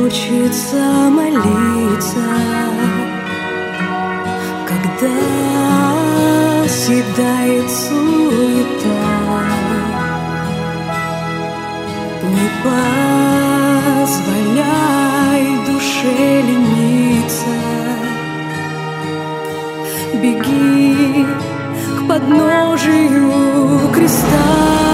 хочется молиться, когда съедает суета. Не позволяй душе лениться. Беги к подножию креста.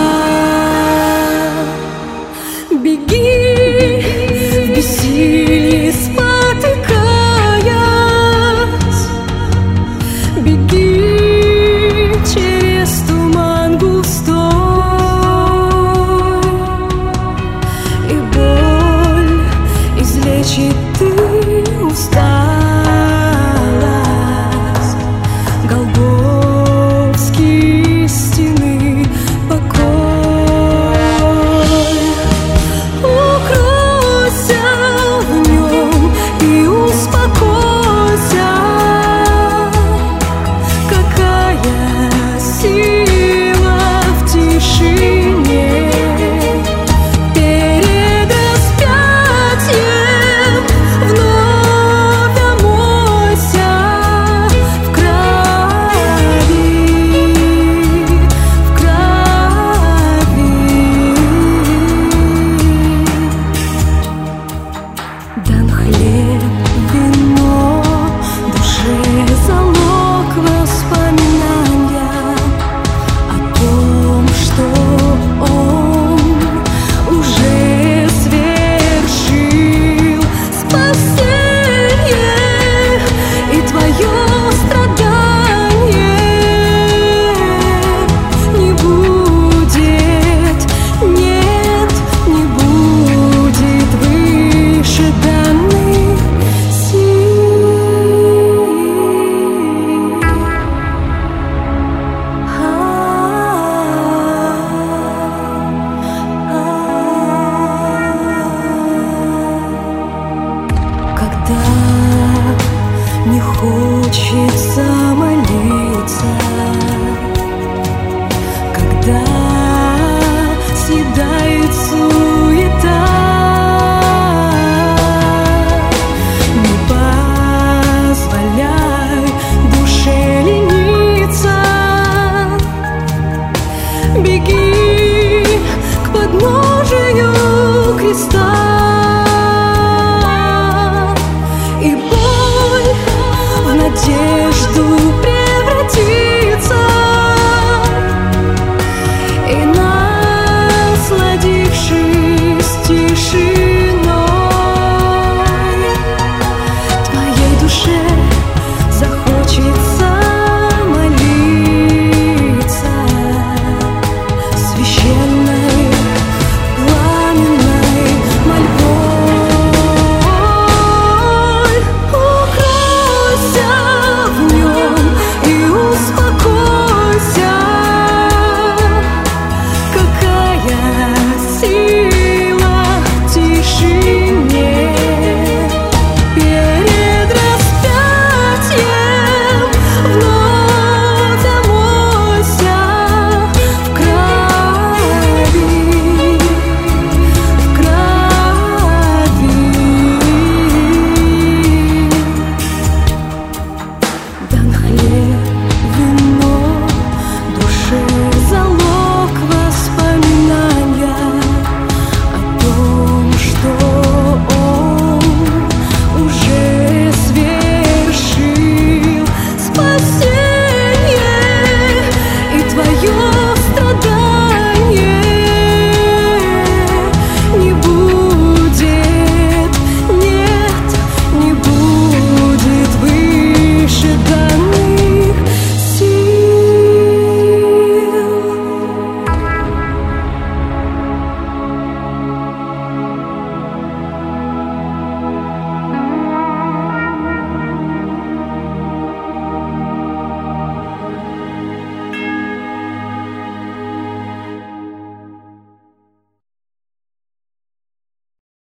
Беги в бессилии спотыкаясь. Беги через туман густой, и боль излечит ты усталость. Голгофские стены покой. Укройся в нем и успокойся. Какая сила в тишине. Перед распятием вновь омойся в крови, в крови. Дан хлеб, вино, душе залог воспоминания о том, что Он уже свершил спасение и твое страдание не будет, нет, не будет выше данных сил. Когда не хочется молиться, когда съедает суета, не позволяй душе лениться. Беги к подножию креста.